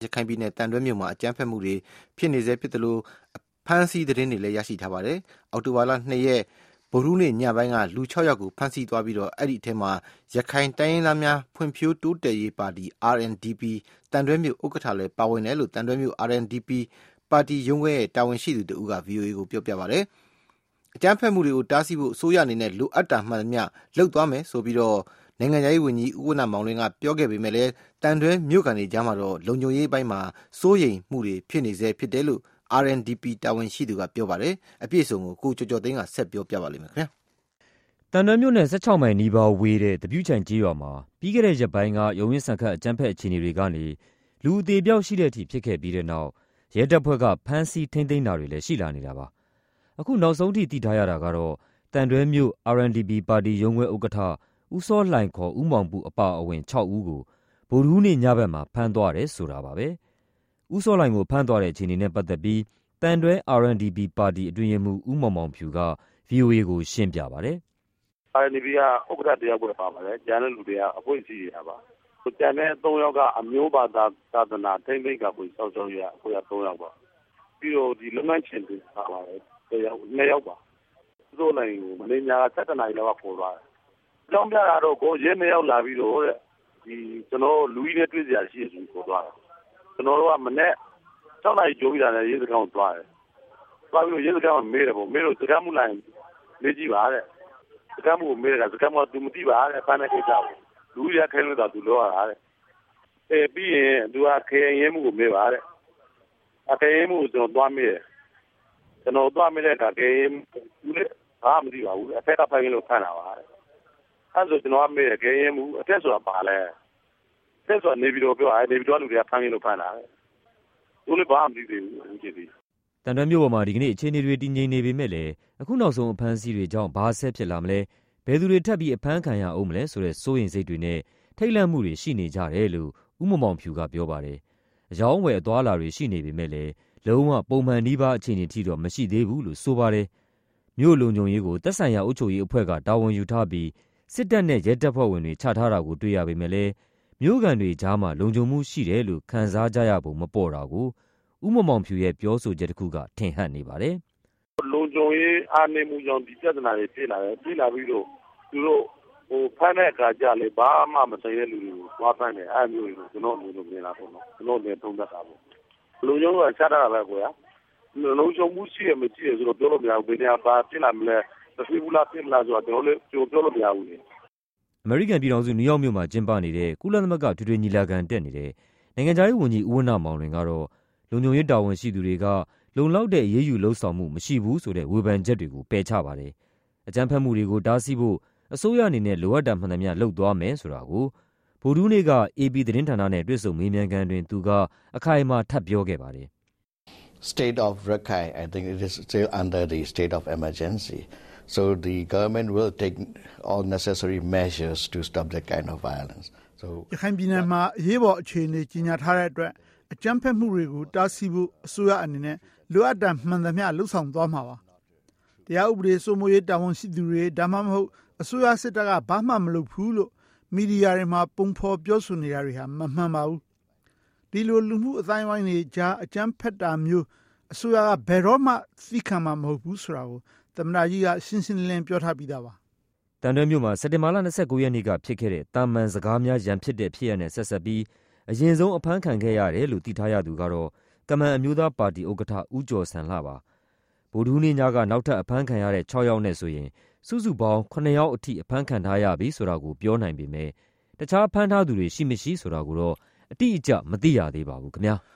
ရခိုင်ပြည်နယ်တန်တွဲမြို့မှာအကြမ်းဖက်မှုတွေဖြစ်နေဆဲဖြစ်တယ်လို့ဖမ်းဆီးသတင်းတွေလည်းရရှိထားပါတယ်။အောက်တိုဘာလ2ရက်ဗုဒ္ဓဟူးနေ့ညပိုင်းကလူ6ယောက်ကိုဖမ်းဆီးသွားပြီးတော့အဲ့ဒီအထက်မှာရခိုင်တိုင်းရင်းသားများဖွံ့ဖြိုးတိုးတက်ရေးပါတီ RNDP တန်တွဲမြို့ဥက္ကဋ္ဌလည်းပါဝင်တယ်လို့တန်တွဲမြို့ RNDP ပါတီရုံးခွဲရဲ့တာဝန်ရှိသူတဦးက VOA ကိုပြောပြပါတယ်။အကြမ်းဖက်မှုတွေကိုတားဆီးဖို့အစိုးရအနေနဲ့လိုအပ်တာမှန်သမျှလုပ်သွားမယ်ဆိုပြီးတော့နိုင်ငံရေးဝန်ကြီးဦးဝဏ္ဏမောင်လွင်ကပြောခဲ့ပေမဲ့လည်းတန်တွဲမြို့ကန်တွေကြားမှာတော့လုံခြုံရေးပိုင်းမှာစိုးရိမ်မှုတွေဖြစ်နေဆဲဖြစ်တယ်လို့ RNDP တာဝန်ရှိသူကပြောပါတယ်။အပြည့်အစုံကိုကျော်ကျော်သိန်းကဆက်ပြောပြပါလိမ့်မယ်ခင်ဗျာ။တန်တွဲမြို့နယ်16မိုင်နီးပါးဝေးတဲ့တပြူချိုင်ကျေးရွာမှာပြီးခဲ့တဲ့ရက်ပိုင်းကရုံးရင်းဆန်ခတ်အကြမ်းဖက်အခြေအနေတွေကနေလူအသေးပြောက်ရှိတဲ့အထိဖြစ်ခဲ့ပြီးတဲ့နောက်ရဲတပ်ဖွဲ့ကဖမ်းဆီးထိန်းသိမ်းတာတွေလည်းရှိလာနေတာပါ။အခုနောက်ဆုံးထိသိထားရတာကတော့တန်တွဲမြို့ RNDP ပါတီရုံးခွဲဥက္ကဋ္ဌဦးစောလှိုင်ခေါ်ဦးမောင်ပူအပါအဝင်6ဦးကိုဗုဒ္ဓဟူးနေ့ညဘက်မှာဖမ်းသွားတယ်ဆိုတာပါပဲ။ဦးစောလှိုင်ကိုဖမ်းသွားတဲ့အခြေအနေနဲ့ပတ်သက်ပြီးတန်တွဲ RNDP ပါတီအတွင်းရေးမှူးဦးမောင်မောင်ဖြူက VOA ကိုရှင်းပြပါတယ်။ RNDP ကဥက္ကဋ္ဌတယောက်ပဲပါပါတယ်။ကျန်တဲ့လူတွေကအဖွဲ့အစည်းတွေပါ။ကျန်တဲ့3ယောက်ကအမျိုးဘာသာသာသနာထိန်းသိမ်းကာကွယ်စောင့်ရှောက်ရေးအဖွဲ့က3ယောက်ပါ။ပြီးတော့ဒီလုပ်ငန်းရှင်တွေပါပါတယ်2ယောက်ပါ။ဦးစောလှိုင်ကိုမင်းညာ7နာရီလောက်ကခေါ်သွားတယ်။ကြောင်းပြတာတော့ကိုရဲ2ယောက်လာပြီးတော့တဲ့ဒီကျွန်တော်လူကြီးနဲ့တွေ့စရာရှိတယ်ဆိုခေါ်သွားတာ။ကျွန်တော်တို့ကမနေ့6နာရီကြိုးပြီးတာနဲ့ရဲစခန်းကိုသွားတယ်။သွားပြီးတော့ရဲစခန်းကမေးတယ်ပေါ့မေးလို့စခန်းမှုလိုက်မေးကြည့်ပါတဲ့။စခန်းမှုကိုမေးတယ်စခန်းမှုကသူမသိပါတဲ့ဖမ်းတဲ့ကိစ္စကိုလူကြီးကခဲလို့တော့သူလောရတာတဲ့။ပြီးရင်သူကခဲရင်မှုကိုမေးပါတဲ့။ခဲရင်မှုကိုကျွန်တော်သွားမေးတယ်။ကျွန်တော်သွားမေးတဲ့အခါခဲရင်သူလည်းဘာမှမသိပါဘူးအထက်ကဖိုင်လို့ဖမ်းတာပါတဲ့။အဲဆိုကျွန်တော်ကမေးတယ်ခဲရင်မှုအထက်ဆိုတာပါလဲ။အထက်ဆိုတာနေပြီးတော့ပြောနေပြီးတော့လူတွေကဖမ်းလို့ဖမ်းတာတဲ့။သူလည်းဘာမှမသိသေးဘူးအခုချိန်ထိတန်တွဲမြို့ပေါ်မှာဒီကနေ့အခြေအနေတွေတည်ငြိမ်နေပေမဲ့လည်းအခုနောက်ဆုံးအဖမ်းအဆီးတွေကြောင့်ဘာဆက်ဖြစ်လာမလဲဘယ်သူတွေထပ်ပြီးအဖမ်းခံရအောင်မလဲဆိုတဲ့စိုးရိမ်စိတ်တွေနဲ့ထိတ်လန့်မှုတွေရှိနေကြတယ်လို့ဦးမောင်မောင်ဖြူကပြောပါတယ်။အယောင်းဝယ်အသွားလာတွေရှိနေပေမဲ့လည်းလုံးဝပုံမှန်နှီးပါးအခြေအနေထိတော့မရှိသေးဘူးလို့ဆိုပါတယ်။မြို့လုံခြုံရေးကိုသက်ဆိုင်ရာအုပ်ချုပ်ရေးအဖွဲ့ကတာဝန်ယူထားပြီးစစ်တပ်နဲ့ရဲတပ်ဖွဲ့ဝင်တွေချထားတာကိုတွေ့ရပေမဲ့လည်းမြို့ကန်တွေကြားမှာလုံခြုံမှုရှိတယ်လို့ခံစားကြရပုံမပေါ်တာကိုဦးမောင်မောင်ဖြူရဲ့ပြောဆိုချက်တစ်ခုကထင်ဟပ်နေပါတယ်။လုံခြုံရေးအားနည်းမှုကြောင့်ဒီပြဿနာတွေဖြစ်လာတယ်။ဖြစ်လာပြီးတော့သူတို့ဖမ်းတဲ့အခါကျလေဘာမှမဆိုင်တဲ့လူတွေကိုသွားဖမ်းတယ်အဲ့မျိုးတွေကိုကျွန်တော်အနေနဲ့မြင်လာပေါ့နော်။ကျွန်တော်လည်းသုံးသပ်တာပေါ့။လုံခြုံရေးကချတာပဲကွာ။လုံခြုံမှုရှိရမရှိရဆိုတော့ပြောလို့မရဘူး။ဘယ်နေရာပါဖြစ်လာမလဲ။သိဘူးလားဖြစ်မလားဆိုတော့ကျွန်တော်လည်းပြောလို့မရဘူးလေ။အမေရိကန်ပြည်ထောင်စုနယူးယောက်မြို့မှာကျင်းပနေတဲ့ကုလသမဂ္ဂထွေထွေညီလာခံတက်နေတဲ့နိုင်ငံခြားရေးဝန်ကြီးဦးဝဏ္ဏမောင်လွင်ကတော့လုံခြုံရေးတာဝန်ရှိသူတွေကလုံလောက်တဲ့အရေးယူလှုံ့ဆော်မှုမရှိဘူးဆိုတဲ့ဝေဖန်ချက်တွေကိုပယ်ချပါတယ်။အကြမ်းဖက်မှုတွေကိုတားဆီးဖို့အစိုးရအနေနဲ့လိုအပ်တာမှန်သမျှလုပ်သွားမယ်ဆိုတာကိုဗုဒ္ဓဟူးနေ့က AP သတင်းဌာနနဲ့တွေ့ဆုံမေးမြန်းခန်းတွင်သူကအခိုင်အမာထပ်ပြောခဲ့ပါတယ်။ State of Rakhine I think it is still under the state of emergency so the government will take all necessary measures to stop that kind of violence so ရခိုင်ပြည်နယ်မှာအရေးပေါ်အခြေအနေကြီးညာထားတဲ့အတွက်အကြမ်းဖက်မှုတွေကိုတားဆီးဖို့အစိုးရအနေနဲ့လိုအပ်တာမှန်သမျှလှုံ့ဆော်သွားမှာပါ။တရားဥပဒေစိုးမိုးရေးတာဝန်ရှိသူတွေဒါမှမဟုတ်အစိုးရစစ်တပ်ကဘာမှမလုပ်ဘူးလို့မီဒီယာတွေမှာပုံဖော်ပြောဆိုနေတာတွေဟာမမှန်ပါဘူး။ဒီလိုလူမှုအတိုင်းအဝိုင်းတွေကြားအကြမ်းဖက်တာမျိုးအစိုးရကဘယ်တော့မှသိခံမှာမဟုတ်ဘူးဆိုတာကိုသမ္မတကြီးကရှင်းရှင်းလင်းလင်းပြောထားပြီးသားပါ။တန်တွဲမြို့မှာစက်တင်ဘာလ29ရက်နေ့ကဖြစ်ခဲ့တဲ့တာမန်စကားများရန်ဖြစ်တဲ့ဖြစ်ရပ်နဲ့ဆက်ဆက်ပြီးအရင်ဆုံးအဖမ်းခံခဲ့ရတယ်လို့သိထားရသူကတော့ကမန်အမျိုးသားပါတီဥက္ကဋ္ဌဦးကျော်ဆန်လှပါဗုဒ္ဓဟူးနေ့ညကနောက်ထပ်အဖမ်းခံရတဲ့6ယောက်နဲ့ဆိုရင်စုစုပေါင်း9ယောက်အထိအဖမ်းခံထားရပြီဆိုတာကိုပြောနိုင်ပေမဲ့တခြားဖမ်းထားသူတွေရှိမရှိဆိုတာကိုတော့အတိအကျမသိရသေးပါဘူးခင်ဗျာ။